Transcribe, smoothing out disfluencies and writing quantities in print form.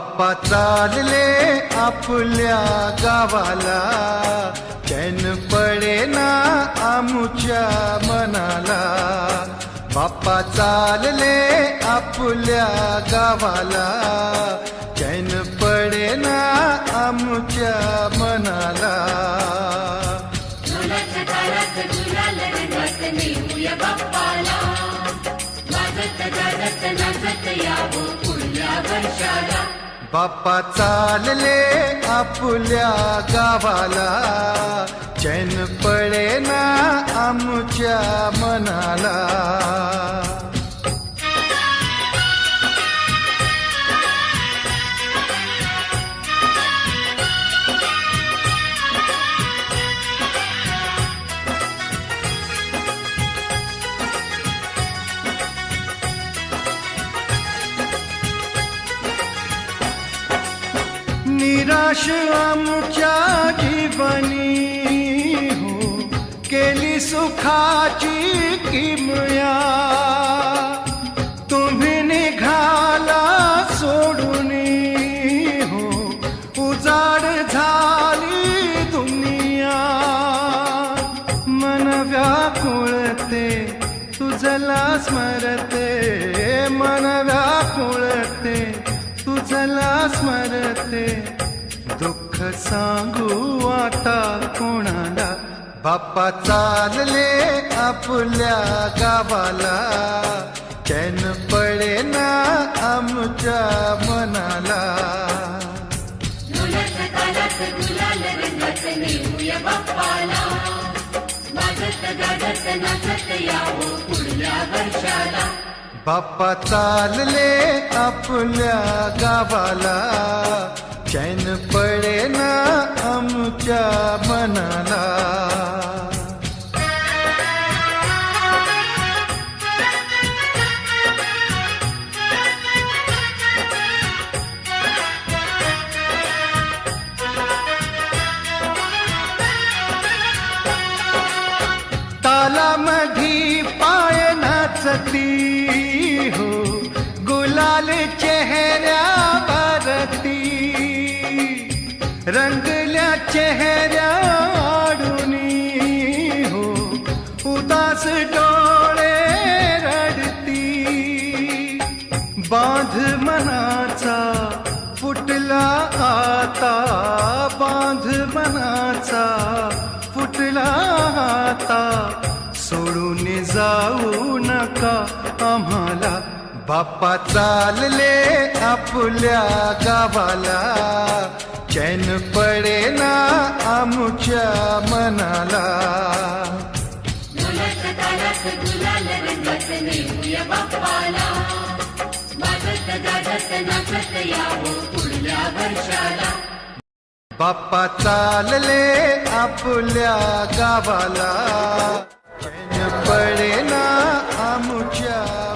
बाप्पा चालले आपल्या गावाला, चैन पडेना आमुच्या मनाला. बाप्पा चालले आपल्या गावाला, चैन पडेना आमुच्या मनाला. झुलाच्या दारात झुलाल रंगात नेऊया बाप्पाला, वाजत गाजत नाचत यावं पुढल्या वर्षाला. बाप्पा चालले आपल्या गावाला, चैन पडेना आमुच्या मनाला. निराश आमच्या जीवनी हो केली सुखाची किमया. तुम्ही निघाला सोडून हो, उजाड झाली दुनिया. मन व्याकुळते तुझला स्मरते, मन व्याकुळते तुझला स्मरते. दुःख सांगू आता कोणाला. बाप्पा चालले आपल्या गावाला, चैन पडेना आमच्या मनाला. झुलाच्या दारात झुलाल रंगात नेऊया बाप्पाला, वाजत गाजत नाचत यावं पुढल्या वर्षाला. बाप्पा चालले आपल्या गावाला, चैन पडेना आमच्या मनाला. तालामधी पाय नाचती हो, गुलाल चेहऱ्यावरती. रंगल्या चेहऱ्या आडुनी हो, उदास डोळे रडती. बांध मनाचा फुटला आता, बांध मनाचा फुटला आता. सोडून जाऊ नका आम्हाला. बाप्पा चालले आपल्या गावाला, चैन पडेना आमुच्या मनाला. झुलाच्या दारात झुलाल रंगात नेऊया बाप्पाला, वाजत गाजत नाचत यावं पुढल्या वर्षाला. बाप्पा चालले आपल्या गावाला, चैन पडेना आमुच्या